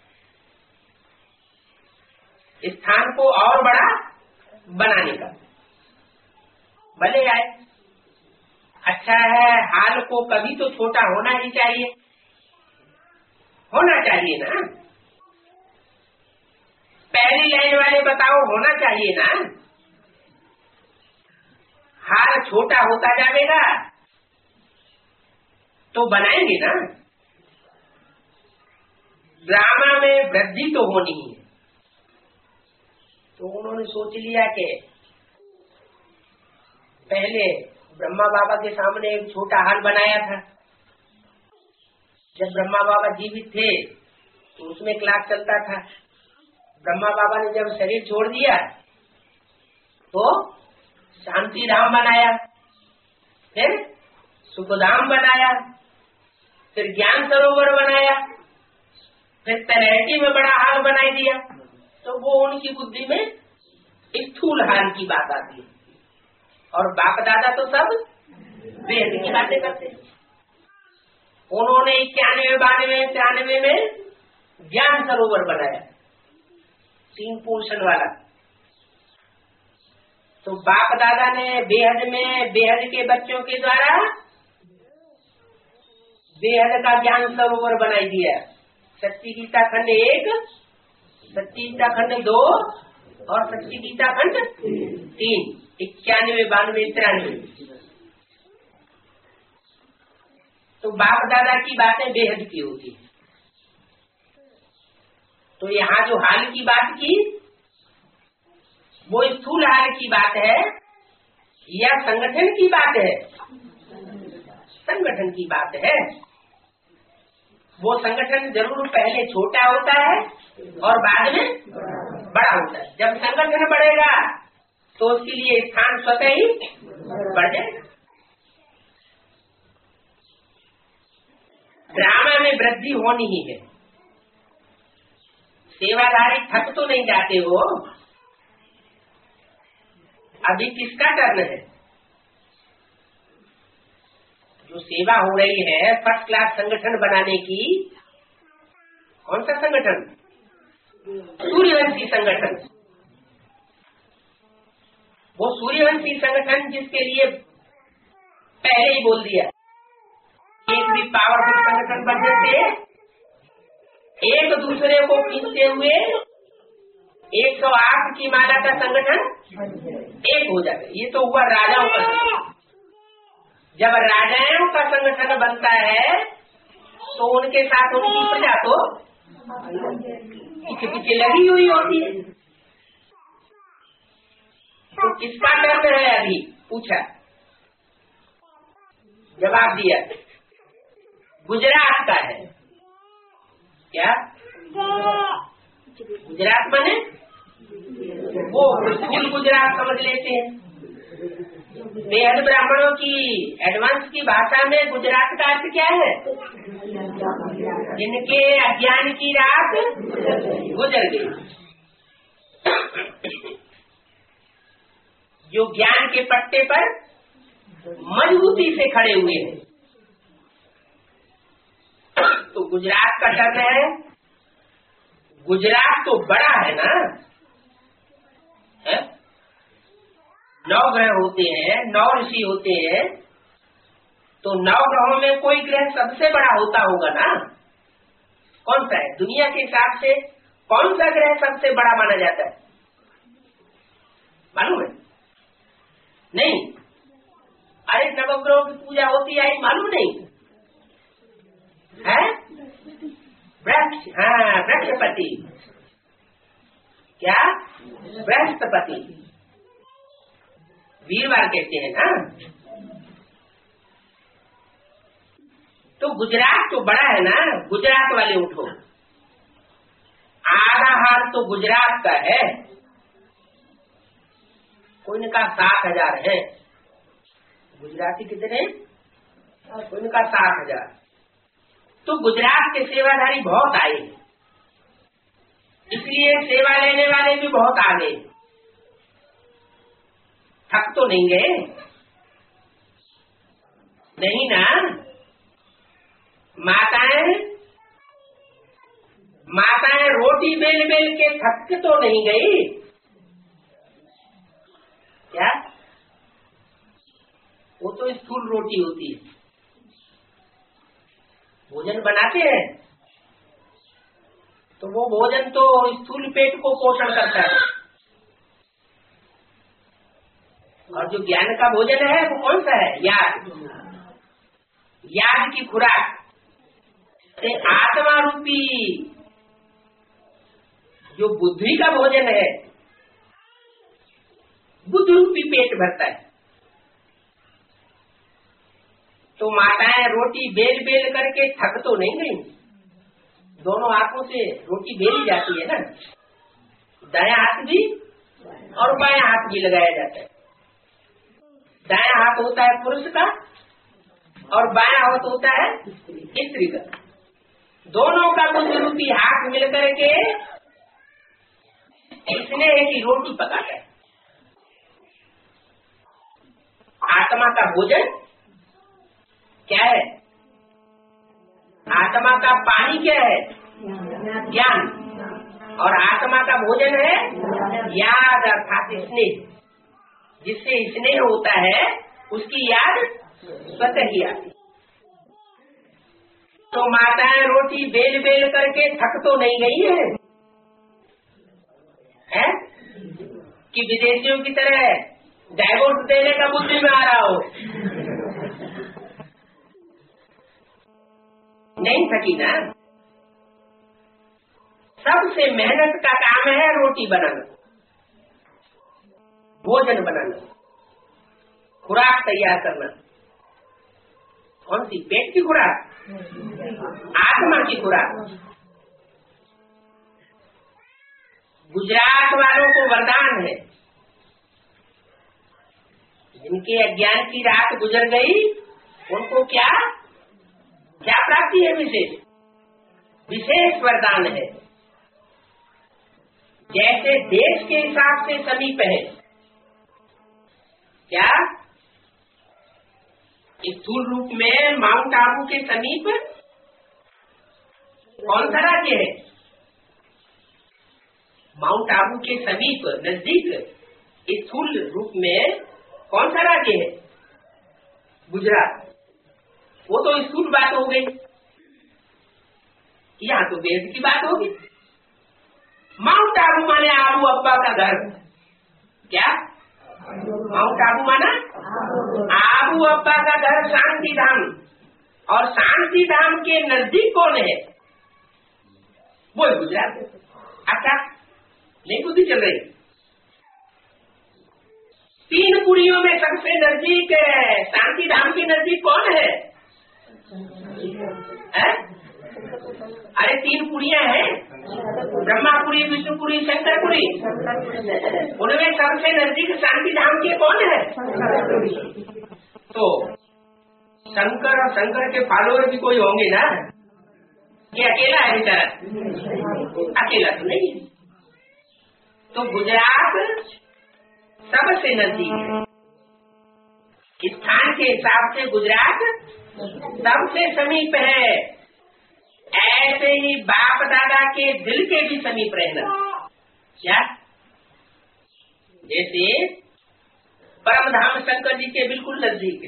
स्थान को और बड़ा बनाने का। भले आए, अच्छा है। हाल को कभी तो छोटा होना ही चाहिए, होना चाहिए ना। पहली लाइन वाले बताओ, होना चाहिए ना। हाल छोटा होता जाएगा तो बनाएंगे ना। ड्रामा में वृद्धि तो होनी है। तो उन्होंने सोच लिया कि पहले ब्रह्मा बाबा के सामने एक छोटा हाल बनाया था। जब ब्रह्मा बाबा जीवित थे तो उसमें क्लास चलता था। ब्रह्मा बाबा ने जब शरीर छोड़ दिया तो शांति धाम बनाया, फिर सुखधाम बनाया, फिर ज्ञान सरोवर बनाया, फिर तलहटी में बड़ा हाल बना दिया। तो वो उनकी बुद्धि में स्थूल हाल की बात आती है, और बाप दादा तो सब वेद की बातें करते हैं। उन्होंने इक्यानवे बानवे तिरानवे में ज्ञान सरोवर बनाया, तीन पोर्शन वाला। तो बाप दादा ने बेहद में बेहद के बच्चों के द्वारा बेहद का ज्ञान सरोवर बनाई दिया। सच्ची गीता खंड एक, सच्ची गीता खंड दो और सच्ची गीता खंड तीन, इक्यानवे बानवे तिरानवे। तो बाप दादा की बातें बेहद की होती है। तो यहाँ जो हाल की बात की वो स्थूल हाल की बात है या संगठन की बात है? संगठन की बात है। वो संगठन जरूर पहले छोटा होता है और बाद में बड़ा होता है। जब संगठन बढ़ेगा तो उसके लिए स्थान स्वतः ही बढ़ जाएगा। ड्रामा में वृद्धि होनी ही है। सेवाधारी थक तो नहीं जाते हो। अभी किसका टर्न है? जो सेवा हो रही है फर्स्ट क्लास संगठन बनाने की, कौन सा संगठन? सूर्यवंशी संगठन। वो सूर्यवंशी संगठन जिसके लिए पहले ही बोल दिया, एक भी पावरफुल संगठन बनने से एक दूसरे को खींचते हुए एक सौ आठ की माला का संगठन एक हो जाता है। ये तो हुआ राजाओं का संगठन। जब राजाओं का संगठन बनता है तो उनके साथ उनकी प्रजा तो पीछे पीछे लगी हुई होती है। तो किसका टर्न है अभी? पूछा, जवाब दिया गुजरात का है। क्या गुजरात माने? वो स्थूल गुजरात समझ लेते हैं। बेहद ब्राह्मणों की एडवांस की भाषा में गुजरात का अर्थ क्या है? जिनके अज्ञान की रात गुजर गई, जो ज्ञान के पट्टे पर मजबूती से खड़े हुए हैं। तो गुजरात का टर्न है। गुजरात तो बड़ा है ना, है? नौ ग्रह होते हैं, नौ ऋषि होते हैं, तो नौ ग्रहों में कोई ग्रह सबसे बड़ा होता होगा ना। कौन सा है? दुनिया के हिसाब से कौन सा ग्रह सबसे बड़ा माना जाता है? मालूम है? नहीं। अरे नवग्रहों की पूजा होती है, मालूम नहीं है? वृक्ष, हाँ वृक्षपति। क्या? बृहस्पति। वीरवार कहते हैं ना। तो गुजरात तो बड़ा है ना। गुजरात वाले उठो, आधा हाथ तो गुजरात का है। कोई ने कहा सात हजार है। गुजराती कितने? कोई ने कहा सात हजार। तो गुजरात के सेवाधारी बहुत आए, इसलिए सेवा लेने वाले भी बहुत आ गए। थक तो नहीं गए? नहीं ना। माताएं माताएं रोटी बेल बेल के थक तो नहीं गई क्या? वो तो स्थूल रोटी होती है। भोजन बनाते हैं तो वो भोजन तो स्थूल पेट को पोषण करता है, और जो ज्ञान का भोजन है वो कौन सा है? याद। याद की खुराक से आत्मा रूपी जो बुद्धि का भोजन है, बुद्ध रूपी पेट भरता है। तो माताएं रोटी बेल बेल करके थक तो नहीं गई। दोनों हाथों से रोटी बेली जाती है ना। दायां हाथ भी और बायां हाथ भी लगाया जाता है। दायां हाथ होता है पुरुष का और बायां हाथ होता है स्त्री का। दोनों का बुद्ध रूपी हाथ मिलकर के इसने एक रोटी पकाता है। आत्मा का भोजन क्या है? आत्मा का पानी क्या है? ज्ञान। और आत्मा का भोजन है याद, अर्थात स्नेह। जिससे स्नेह होता है उसकी याद स्वतः ही आती। तो माताएं रोटी बेल बेल करके थक तो नहीं गई है, है? कि विदेशियों की तरह डाइवोर्स देने का बुद्धि में आ रहा हो। नहीं थकी ना। सबसे मेहनत का काम है रोटी बनाना, भोजन बनाना, खुराक तैयार करना। कौन सी? पेट की खुराक। आत्मा की खुराक। गुजरात वालों को वरदान है, जिनके अज्ञान की रात गुजर गई उनको क्या क्या प्राप्ति है? विशेष विशेष वरदान है। जैसे देश के हिसाब से समीप है, क्या स्थूल रूप में माउंट आबू के समीप कौन सा राज्य है? माउंट आबू के समीप नजदीक स्थूल रूप में कौन सा राज्य है? गुजरात। वो तो स्थूल बात हो गई, यहाँ तो वेद की बात होगी। माउंट आबू माने आबू अब्बा का घर। क्या माउंट आबू माना? आबू अब्बा का घर शांति धाम। और शांति धाम के नजदीक कौन है? वो गुजरात। अच्छा, नहीं बुद्धि चल रही। तीन पुरियों में सबसे नजदीक शांति धाम के नजदीक कौन है? है? अरे तीन पुरियां हैं, ब्रह्मापुरी, विष्णुपुरी, शंकरपुरी। उनमें सबसे नजदीक शांति धाम के कौन है? तो शंकर और शंकर के फॉलोअर भी कोई होंगे ना? ये अकेला है बेचारा? अकेला तो नहीं। तो गुजरात सबसे नजदीक है। स्थान के हिसाब से गुजरात सबसे समीप है। ऐसे ही बाप दादा के दिल के भी समीप रहना। क्या? जैसे परम धाम शंकर जी के बिल्कुल नजदीक है,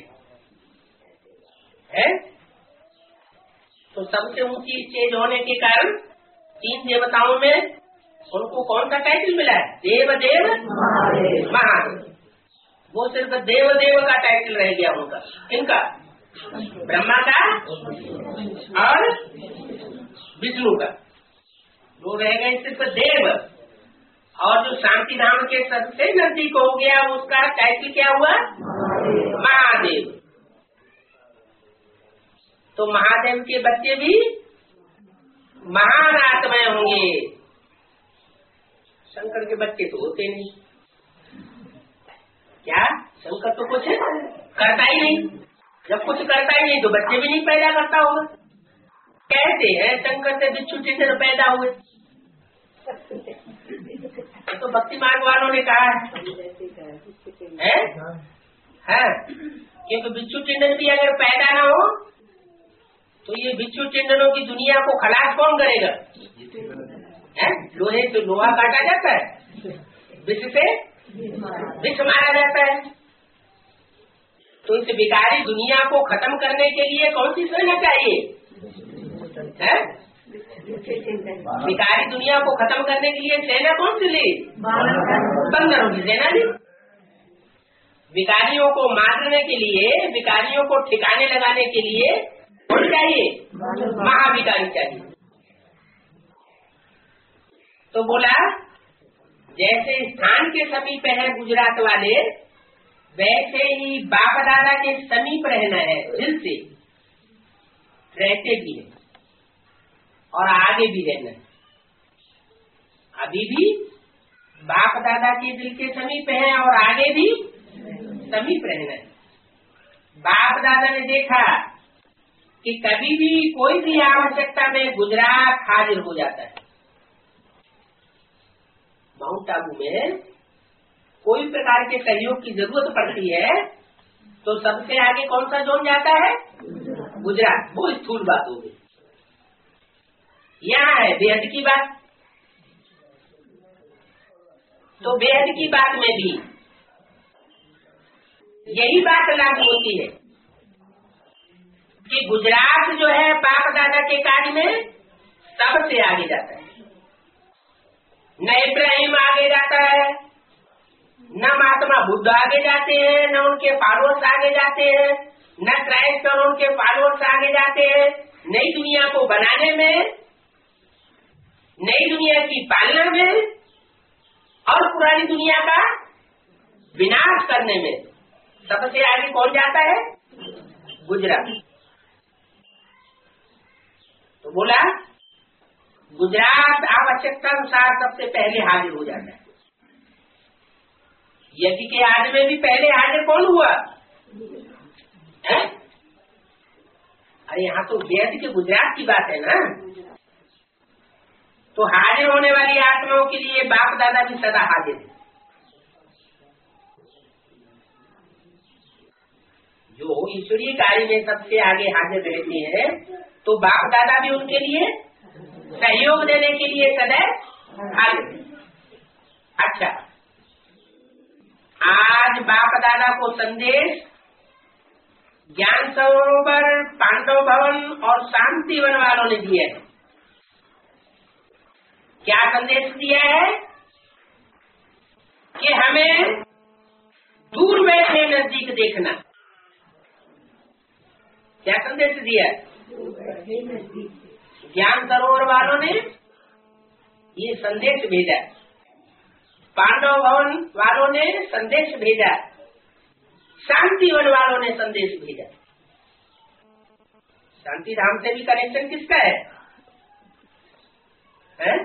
है? तो सबसे ऊंची स्टेज होने के कारण तीन देवताओं में उनको कौन सा टाइटल मिला है? देव देव महादेव। वो सिर्फ देव देव का टाइटल रह गया उनका। किनका? ब्रह्मा का और विष्णु का। वो रह गए सिर्फ देव। और जो शांति धाम के सबसे नजदीक हो गया उसका टाइटल क्या हुआ? महादेव। तो महादेव के बच्चे भी महान आत्माएं होंगे। शंकर के बच्चे तो होते नहीं। क्या? शंकर तो कुछ करता ही नहीं। जब कुछ करता ही नहीं तो बच्चे भी नहीं पैदा करता होगा। कहते हैं शंकर से बिच्छू टिंडर पैदा हुए, तो भक्ति मार्ग वालों ने कहा है, है? क्योंकि बिच्छू टिंडर भी अगर पैदा ना हो तो ये बिच्छू टिंडरों की दुनिया को खलास कौन करेगा? है? लोहे से लोहा काटा जाता है, विष से विष मारा जाता है। तो इस बिगाड़ी दुनिया को खत्म करने के लिए कौन सी सेना चाहिए? है? बिगाड़ी दुनिया को खत्म करने के लिए सेना कौन सी ली? बंदरों की सेना ली। बिगाड़ियों को मारने के लिए, बिगाड़ियों को ठिकाने लगाने के लिए कौन चाहिए? महाविकारी चाहिए। तो बोला जैसे स्थान के समीप है गुजरात वाले, वैसे ही बाप दादा के समीप रहना है। दिल से रहते भी है और आगे भी रहना है। अभी भी बाप दादा के दिल के समीप है और आगे भी समीप रहना है। बाप दादा ने देखा कि कभी भी कोई भी आवश्यकता में गुजरात हाजिर हो जाता है। माउंट आबू में कोई प्रकार के सहयोग की जरूरत पड़ती है तो सबसे आगे कौन सा जोन जाता है? गुजरात। वो स्थूल बात होगी। यहाँ है बेहद की बात। तो बेहद की बात में भी यही बात लागू होती है कि गुजरात जो है बाप दादा के कार्य में सबसे आगे जाता है। न इब्राहिम आगे जाता है, न महात्मा बुद्ध आगे जाते हैं, न उनके फॉलोअर्स आगे जाते हैं, न क्राइस्ट और उनके फॉलोअर्स आगे जाते हैं। नई दुनिया को बनाने में, नई दुनिया की पालना में और पुरानी दुनिया का विनाश करने में सबसे आगे कौन जाता है? गुजरात। तो बोला गुजरात आवश्यकता अनुसार सबसे पहले हाजिर हो जाता है। यज्ञ के आदि में भी पहले हाजिर कौन हुआ है? अरे यहाँ तो वेद के गुजरात की बात है ना। तो हाजिर होने वाली आत्माओं के लिए बाप दादा भी सदा हाजिर है। जो ईश्वरीय कार्य में सबसे आगे हाजिर रहते हैं, तो बाप दादा भी उनके लिए सहयोग देने के लिए सदैव हाजिर है। अच्छा, आज बाप दादा को संदेश ज्ञान सरोवर, पांडव भवन और शांति वन वालों ने दिया है। क्या संदेश दिया है? कि हमें दूर बैठे नजदीक देखना। क्या संदेश दिया? ज्ञान सरोवर वालों ने ये संदेश भेजा, पांडव भवन वालों ने संदेश भेजा, शांति वन वालों ने संदेश भेजा। शांति धाम से भी कनेक्शन किसका है? है?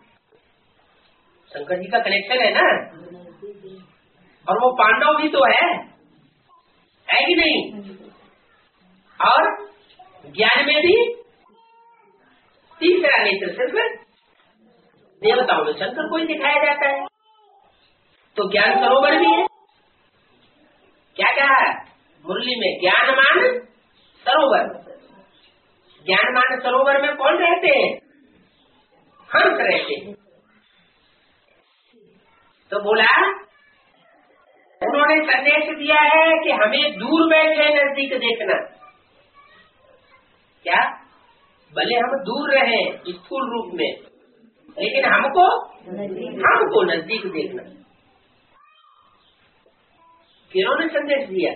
शंकर जी का कनेक्शन है ना। और वो पांडव भी तो है, है कि नहीं? और ज्ञान में भी तीसरा नेत्र सिर्फ देवताओं में शंकर को ही दिखाया जाता है। तो ज्ञान सरोवर भी है। क्या कहा मुरली में? ज्ञानमान सरोवर। ज्ञानमान सरोवर में कौन रहते हैं? हंस रहते हैं। तो बोला उन्होंने संदेश दिया है कि हमें दूर बैठे नजदीक देखना। क्या? भले हम दूर रहे स्थूल रूप में, लेकिन हमको हमको नजदीक देखना। किन्होंने संदेश दिया?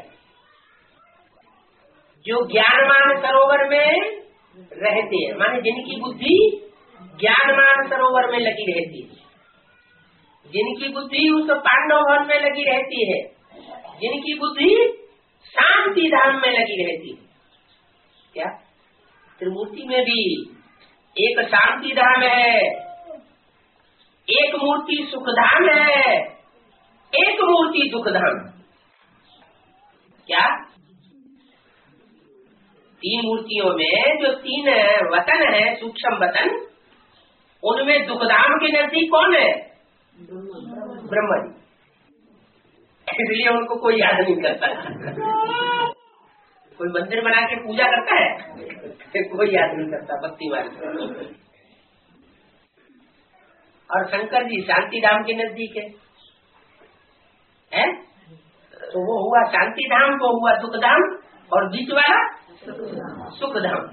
जो ज्ञानमान सरोवर में रहते हैं, माने जिनकी बुद्धि ज्ञानमान सरोवर में लगी रहती है, जिनकी बुद्धि उस पांडव भवन में लगी रहती है, जिनकी बुद्धि शांति धाम में लगी रहती है। क्या? त्रिमूर्ति में भी एक शांति धाम है, एक मूर्ति सुखधाम है, एक मूर्ति दुखधाम। क्या? तीन मूर्तियों में जो तीन वतन है, सूक्ष्म वतन, उनमें दुखधाम के नजदीक कौन है? ब्रह्मा जी। इसलिए उनको कोई याद नहीं करता। कोई मंदिर बना के पूजा करता है, कोई याद नहीं करता भक्ति वाले। और शंकर जी शांति धाम के नजदीक है, है? तो वो हुआ शांति धाम, वो हुआ दुख धाम, और बीच वाला सुख धाम।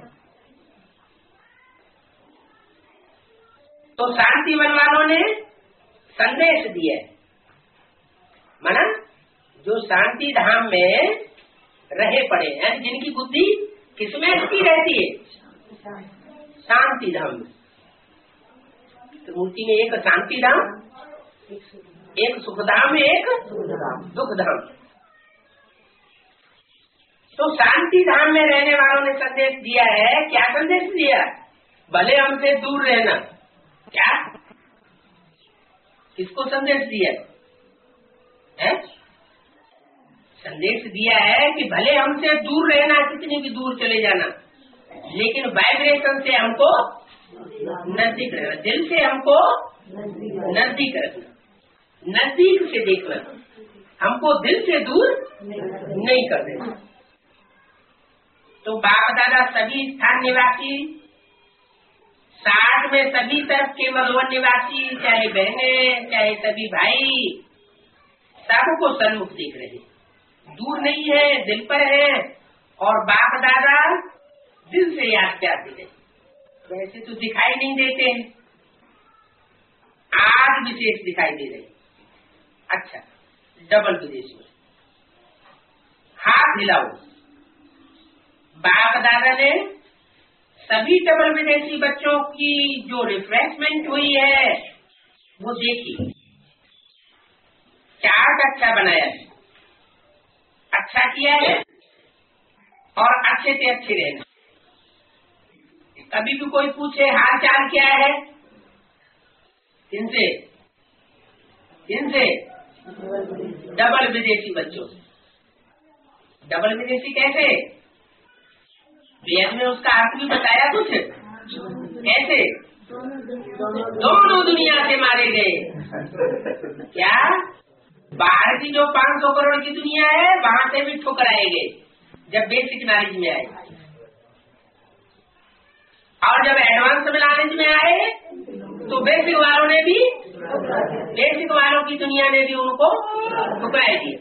तो शांति वन वालों ने संदेश दिया, माना जो शांति धाम में रहे पड़े हैं, जिनकी बुद्धि किसमें स्थिर रहती है? शांति धाम में। तो मूर्ति में एक शांति धाम, एक सुख धाम, एक दुख धाम। तो शांति धाम में रहने वालों ने संदेश दिया है। क्या संदेश दिया? भले हमसे दूर रहना। क्या? किसको संदेश दिया है? संदेश दिया है कि भले हमसे दूर रहना, कितनी भी दूर चले जाना, लेकिन वाइब्रेशन से हमको नजदीक रहना, दिल से हमको नजदीक रखना, नजदीक से देखना, हमको दिल से दूर नहीं कर देना। तो बाप दादा सभी स्थान निवासी, साथ में सभी तरफ के भगवान निवासी, चाहे बहने चाहे सभी भाई, सबको सन्मुख देख रहे, दूर नहीं है, दिल पर है। और बाप दादा दिल से याद करते हैं, वैसे तो दिखाई नहीं देते हैं, आज विशेष दिखाई दे रहे। अच्छा, डबल विदेश में हाथ हिलाओ। बाप दादा ने सभी डबल विदेशी बच्चों की जो रिफ्रेशमेंट हुई है वो देखी, चार्ट अच्छा बनाया है, अच्छा किया है, और अच्छे से अच्छे रहना। कभी भी कोई पूछे हाल चाल क्या है, किनसे किनसे डबल विदेशी बच्चों से। डबल विदेशी कैसे? वेद में उसका अर्थ भी बताया कुछ। कैसे? दोनों दुनिया से मारे गए। क्या? बाहर की जो पाँच सौ करोड़ की दुनिया है वहां से भी ठुकराए गए जब बेसिक नॉलेज में आए, और जब एडवांस नॉलेज में आए तो बेसिक वालों ने भी बेसिक वालों की दुनिया ने भी उनको ठुकराए दिए।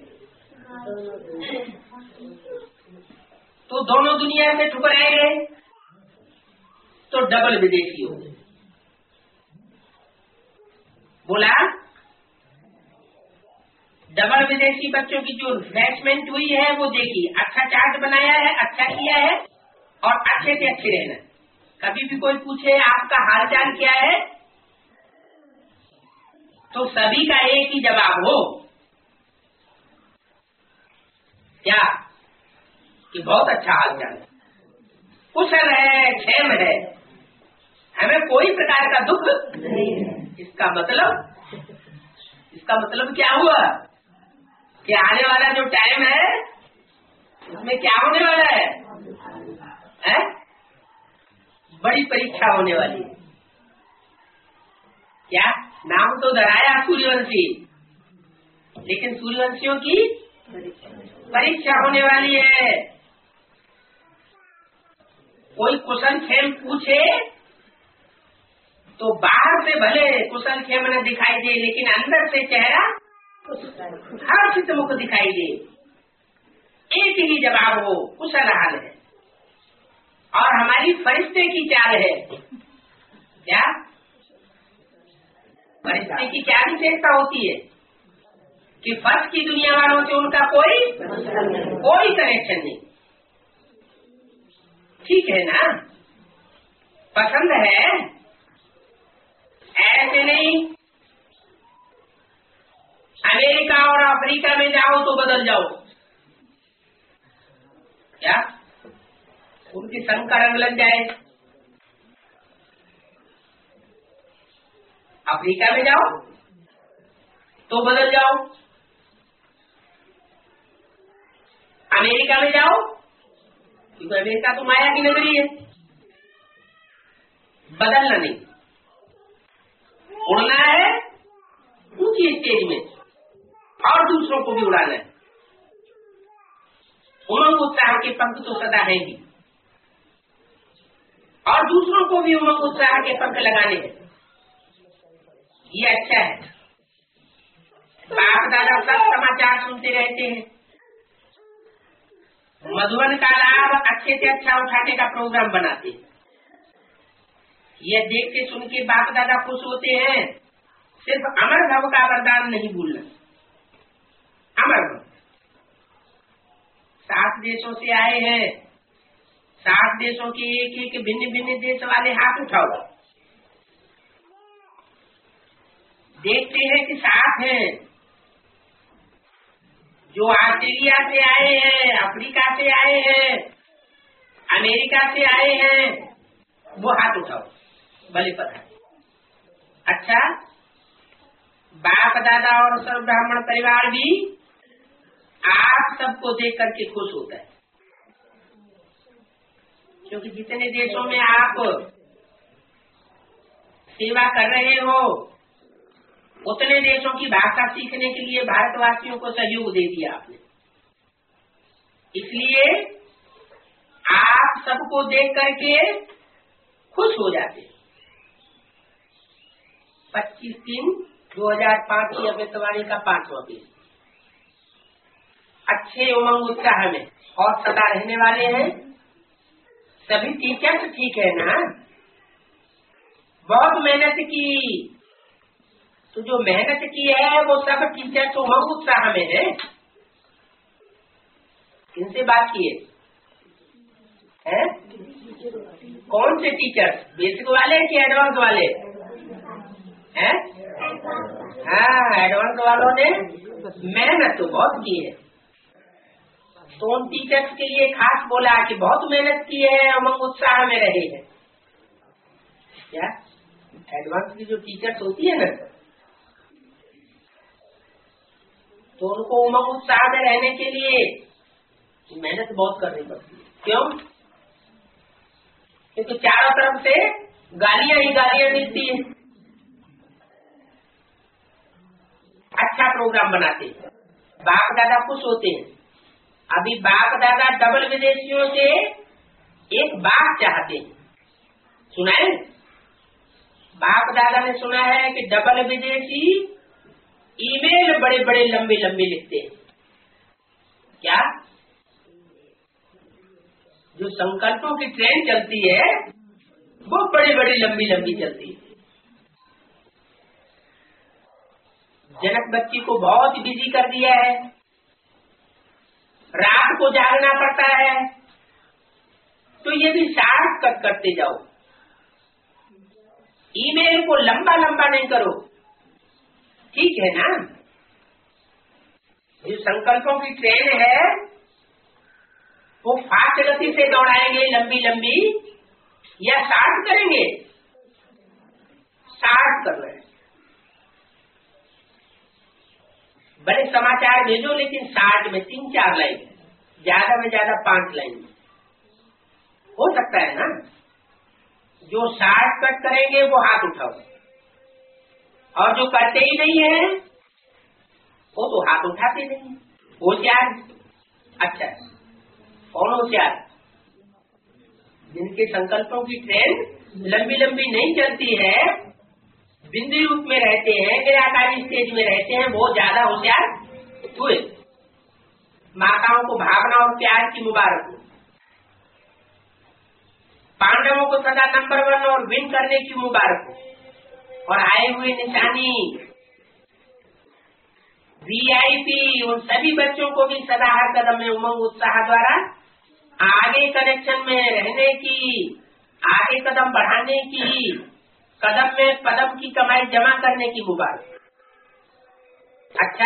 तो दोनों दुनिया से ठुकराए गए तो डबल विदेशी हो गए। बोला डबल विदेशी बच्चों की जो रिफ्रेशमेंट हुई है वो देखिए, अच्छा चार्ट बनाया है, अच्छा किया है, और अच्छे से अच्छे रहना। कभी भी कोई पूछे आपका हालचाल क्या है तो सभी का एक ही जवाब हो, क्या? कि बहुत अच्छा हालचाल है, कुशल है, क्षेम है, हमें कोई प्रकार का दुख नहीं है। इसका मतलब इसका मतलब क्या हुआ कि आने वाला जो टाइम है उसमें क्या होने वाला है, है? बड़ी परीक्षा होने वाली है। क्या नाम तो धराया सूर्यवंशी, लेकिन सूर्यवंशियों की परीक्षा होने वाली है। कोई कुशल क्षेम पूछे तो बाहर से भले कुशल क्षेम न दिखाई दे, लेकिन अंदर से चेहरा हर्षित मुख दिखाई दे। एक ही जवाब हो, कुशल हाल है। और हमारी फरिश्ते की चाल है। क्या? फरिश्ते की क्या विशेषता होती है कि फर्श की दुनिया वालों से उनका कोई कोई कनेक्शन नहीं। ठीक है ना? पसंद है, ऐसे नहीं अमेरिका और अफ्रीका में जाओ तो बदल जाओ। क्या? उनकी संग का रंग लग जाए। अफ्रीका में जाओ तो बदल जाओ, अमेरिका में जाओ क्योंकि अमेरिका तो माया की नगरी है। बदलना नहीं, उड़ना है ऊंची स्टेज में और दूसरों को भी उड़ाना है। उमंग उत्साह के पंख तो सदा है ही, और दूसरों को भी उमंग उत्साह के पंख लगाने हैं। ये अच्छा है। बाप दादा सब समाचार सुनते रहते हैं, मधुबन का लाभ अच्छे से अच्छा उठाने का प्रोग्राम बनाते हैं। ये देख के सुन के बाप दादा खुश होते हैं। सिर्फ अमर भव का वरदान नहीं भूलना। अमर भव सात देशों से आए हैं, सात देशों के एक एक भिन्न भिन्न देश वाले हाथ उठाओ। देखते हैं कि साथ हैं। जो ऑस्ट्रेलिया से आए हैं, अफ्रीका से आए हैं, अमेरिका से आए हैं, वो हाथ उठाओ, भले पता। अच्छा, बाप दादा और सर्व ब्राह्मण परिवार भी आप सबको देख करके खुश होता है, क्योंकि जितने देशों में आप सेवा कर रहे हो उतने देशों की भाषा सीखने के लिए भारतवासियों को सहयोग दे दिया आपने। इसलिए आप सबको देख करके खुश हो जाते। पच्चीस तीन दो हजार पाँच की अमृतवाणी का पांचवा पेज। अच्छे उमंग उत्साह में और सदा रहने वाले हैं। सभी टीचर्स ठीक है ना? बहुत मेहनत की, तो जो मेहनत की है वो सब टीचर्स उमंग उत्साह में है। किनसे बात किए हैं? कौन से टीचर्स? बेसिक वाले कि एडवांस वाले हैं? हाँ, एडवांस वालों ने मेहनत तो बहुत की है। तो उन टीचर्स के लिए खास बोला कि बहुत मेहनत की है, उमंग उत्साह में रहे हैं। क्या एडवांस की जो टीचर्स होती है ना, तो उनको उमंग उत्साह में रहने के लिए मेहनत बहुत करनी पड़ती है। क्यों? क्योंकि चारों तरफ से गालियां ही गालियां मिलती है। अच्छा प्रोग्राम बनाते हैं, बाप दादा खुश होते हैं। अभी बाप दादा डबल विदेशियों से एक बात चाहते हैं, सुना है? बाप दादा ने सुना है कि डबल विदेशी ईमेल बड़े बड़े लंबे लंबे लिखते हैं। क्या? जो संकल्पों की ट्रेन चलती है वो बड़ी बड़ी लंबी लंबी चलती है। जनक बच्ची को बहुत बिजी कर दिया है, रात को जागना पड़ता है, तो ये भी शॉर्टकट करते जाओ। ईमेल को लंबा लंबा नहीं करो, ठीक है ना? जो संकल्पों की ट्रेन है वो फास्ट गति से दौड़ाएंगे लंबी लंबी, या शॉर्ट करेंगे? शॉर्ट कर रहे हैं। बड़े समाचार भेजो लेकिन शॉर्ट में तीन चार लाइन, ज्यादा में ज्यादा पांच लाइन हो सकता है ना? जो शॉर्ट कट करेंगे वो हाथ उठाओ, और जो करते ही नहीं है वो तो हाथ उठाते नहीं। होशियार? अच्छा, कौन होशियार? जिनके संकल्पों की ट्रेन लंबी लंबी नहीं चलती है, बिंदु रूप में रहते हैं, निराकारी स्टेज में रहते हैं, वो ज्यादा होशियार हुए। माताओं को भावना और प्यार की मुबारक हो। पांडवों को सदा नंबर वन और विन करने की मुबारक हो। और आए हुए निशानी वीआईपी उन सभी बच्चों को भी सदा हर कदम में उमंग उत्साह द्वारा आगे कनेक्शन में रहने की, आगे कदम बढ़ाने की, कदम में पदम की कमाई जमा करने की मुबारक। अच्छा,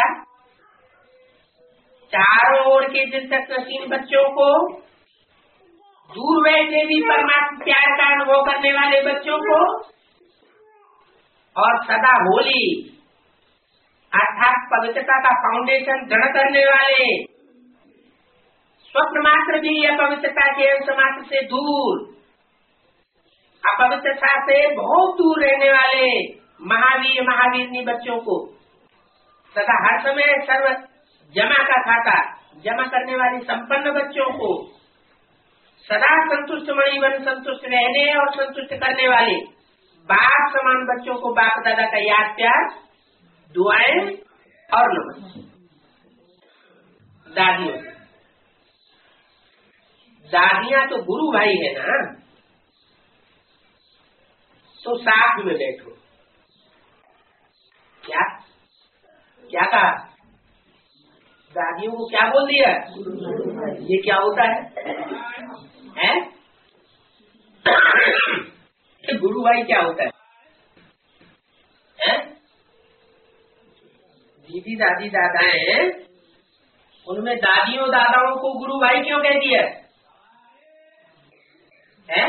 चारों ओर के दिलचस्प नसीब बच्चों को, दूर बैठे भी परमात्मा प्यार का अनुभव करने वाले बच्चों को, और सदा होली अर्थात पवित्रता का फाउंडेशन दृढ़ करने वाले, स्वप्न मात्र भी अपवित्रता के अंश मात्र से दूर, अपवित्रता से बहुत दूर रहने वाले महावीर महावीरनी बच्चों को, तथा हर समय सर्व जमा का खाता जमा करने वाले संपन्न बच्चों को, सदा संतुष्ट मणिवन संतुष्ट रहने और संतुष्ट करने वाले बाप समान बच्चों को बाप दादा का याद प्यार, दुआएं और नमस्ते। दादियों, दादियां तो गुरु भाई है ना, तो साथ में बैठो। क्या क्या कहा? दादियों को क्या बोल दिया? ये क्या होता है? हैं? गुरु भाई क्या होता है? हैं? दीदी दादी दादाएं, उनमें दादियों दादाओं को गुरु भाई क्यों कह दिया है?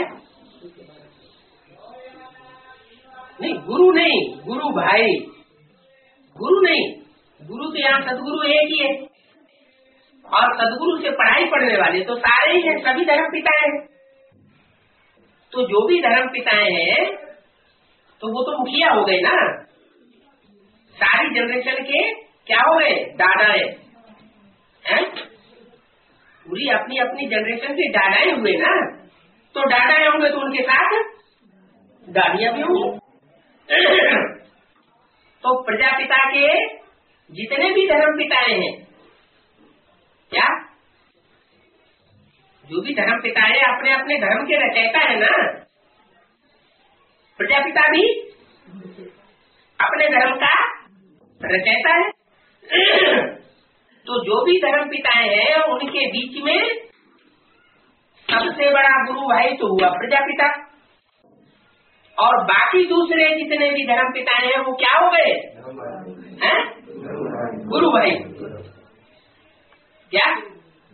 नहीं, गुरु नहीं, गुरु भाई। गुरु नहीं, गुरु तो यहाँ सदगुरु एक ही है, और सदगुरु से पढ़ाई पढ़ने वाले तो सारे ही हैं, सभी धर्म पिताएं हैं। तो जो भी धर्म पिताएं हैं तो वो तो मुखिया हो गए ना, सारी जनरेशन के क्या हो गए? दादाएं हैं, पूरी अपनी अपनी जनरेशन के दादाएं हुए ना। तो दादाएं होंगे तो उनके साथ दादियां भी होंगी। तो प्रजापिता के जितने भी धर्म पिताएं हैं, क्या जो भी धर्म पिता है अपने अपने धर्म के रचयिता है ना। प्रजापिता भी अपने धर्म का रचयिता है। तो जो भी धर्म पिताएं हैं उनके बीच में सबसे बड़ा गुरु भाई तो हुआ प्रजापिता, और बाकी दूसरे जितने भी धर्म पिताएं हैं वो क्या हो गए? हैं? गुरु भाई। क्या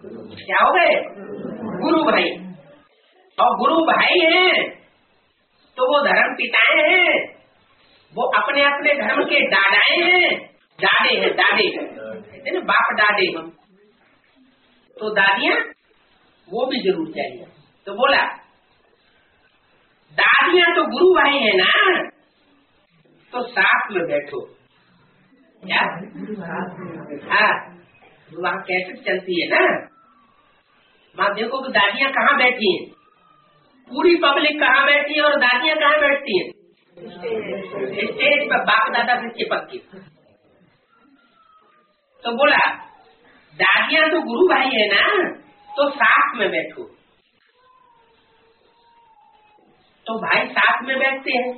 क्या हो गए? गुरु भाई। और गुरु भाई हैं तो वो धर्म पिताएं हैं, वो अपने अपने धर्म के दादाएं हैं, दादे हैं, दादे हैं, बाप दादे हम। तो दादियां वो भी जरूर चाहिए। तो बोला दादियां तो गुरु भाई है ना, तो साथ में बैठो। क्या? हाँ, वहाँ कैसे चलती है ना, वहाँ देखो कि दादियां कहाँ बैठी हैं, पूरी पब्लिक कहाँ बैठी है और दादियां कहाँ बैठती हैं? स्टेज पर बाप दादा से चिपक के। तो बोला दादियां तो गुरु भाई है ना, तो साथ में बैठो। तो भाई साथ में बैठते हैं।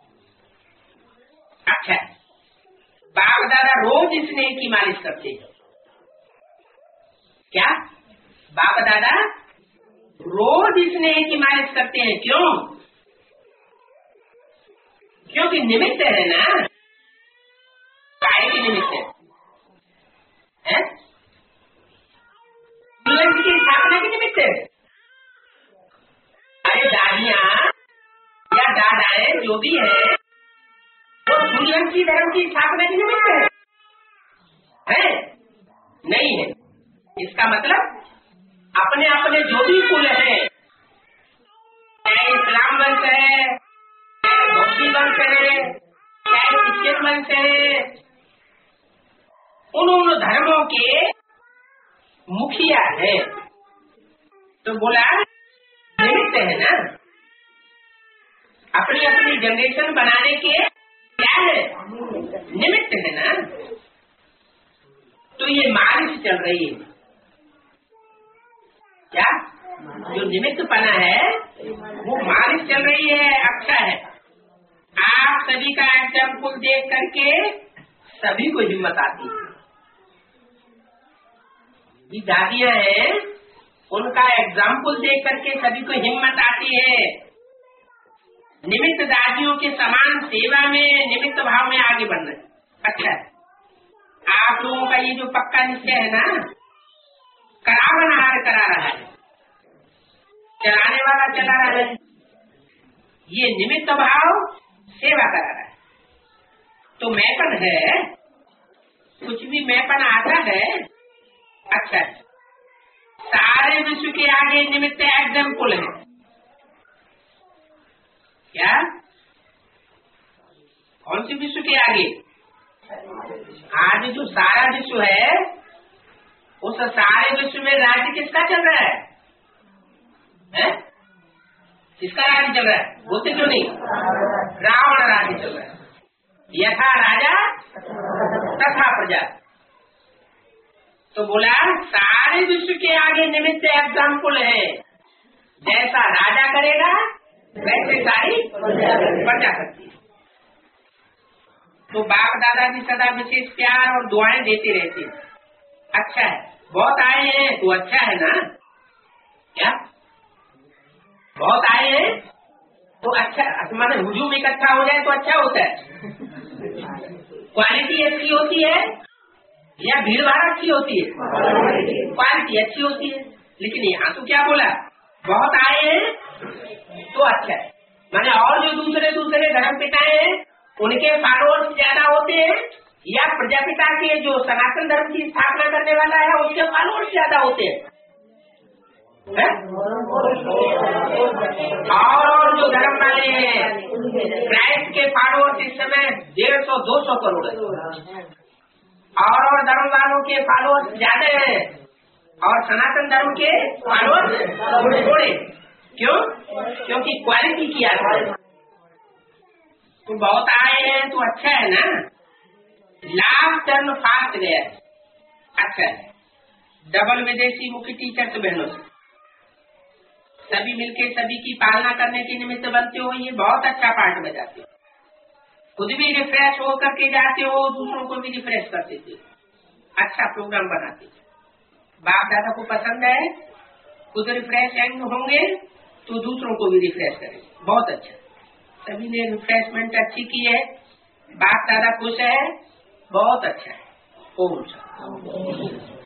अच्छा, बाप दादा रोज स्नेह की मालिश करते हैं। क्या? बाप दादा रोज स्नेह की मालिश करते हैं। क्यों? क्योंकि निमित्त है ना, काय की निमित्त है, है? दुल्हन की स्थापना की निमित्त है। अरे दादियां या दादाएं जो भी है, वो दुल्हन की धर्म की स्थापना की निमित्त है, है? नहीं है। इसका मतलब अपने अपने जो भी कुल है, चाहे इस्लाम वंश है, चाहे बौद्ध वंश है, चाहे क्रिश्चियन वंश है, उन उन धर्मों के मुखिया है। तो बोला निमित्त है ना, अपनी अपनी जनरेशन बनाने के क्या है, निमित्त है ना। तो ये मालिश चल रही है। क्या? जो निमित्त पना है वो मालिश चल रही है। अच्छा है, आप सभी का एग्जाम्पल देख करके सभी को हिम्मत आती है। ये दादियां हैं, उनका एग्जाम्पल देख करके सभी को हिम्मत आती है। निमित्त दादियों के समान सेवा में, निमित्त भाव में आगे बढ़ना। अच्छा है, आप लोगों का ये जो पक्का निश्चय है ना, करावनहार करा रहा है, चलाने वाला चला रहा है, ये निमित्त भाव सेवा करा रहा है। तो मैपन है, कुछ भी मैपन आता है। अच्छा, सारे विश्व के आगे निमित्त एग्जाम्पल है। क्या? कौन सी विश्व के आगे? आज जो सारा विश्व है, उस सारे विश्व में राज्य किसका चल रहा है, है? किसका राज्य चल रहा है? बोलते क्यों नहीं? रावण राज्य चल रहा है। यथा राजा तथा प्रजा। तो बोला सारे विश्व के आगे निमित्त एग्जाम्पल है। जैसा राजा करेगा वैसे सारी प्रजा करती है। तो बाप दादा भी सदा विशेष प्यार और दुआएं देते रहते हैं। अच्छा है, बहुत आए हैं तो अच्छा है ना। क्या? बहुत आए हैं तो अच्छा, माने हुजूम इकट्ठा हो जाए तो अच्छा होता है। क्वालिटी अच्छी होती है या भीड़ भाड़ अच्छी होती है? क्वालिटी अच्छी होती है। लेकिन यहाँ तो क्या बोला, बहुत आए हैं तो अच्छा है। माने और जो दूसरे दूसरे धर्म पिताएं हैं उनके फॉलोअर्स ज्यादा होते हैं, या प्रजापिता के जो सनातन धर्म की स्थापना करने वाला है उसके फॉलोअर्स ज्यादा होते हैं, है? और और जो धर्म वाले हैं, क्राइस्ट के फॉलोअर्स इस समय डेढ़ सौ दो सौ करोड़ है। और और धर्म वालों के फॉलोअर्स ज्यादा हैं और सनातन धर्म के फॉलोअर्स थोड़े। क्यों? क्योंकि क्वालिटी की आता है। तो बहुत आए हैं तो अच्छा है ना। लाभ टर्न फास्ट गया। अच्छा है, डबल विदेशी मुख्य टीचर्स बहनों से सभी मिलके सभी की पालना करने के निमित्त बनते हो, ये बहुत अच्छा पार्ट बजाते हो। खुद भी रिफ्रेश हो करके जाते हो, दूसरों को भी रिफ्रेश करते थे। अच्छा प्रोग्राम बनाते थे। बाप दादा को पसंद है, खुद रिफ्रेश होंगे तो दूसरों को भी रिफ्रेश करेंगे। बहुत अच्छा, सभी ने रिफ्रेशमेंट अच्छी की है, बाप दादा खुश है, बहुत अच्छा है। ओम शांति।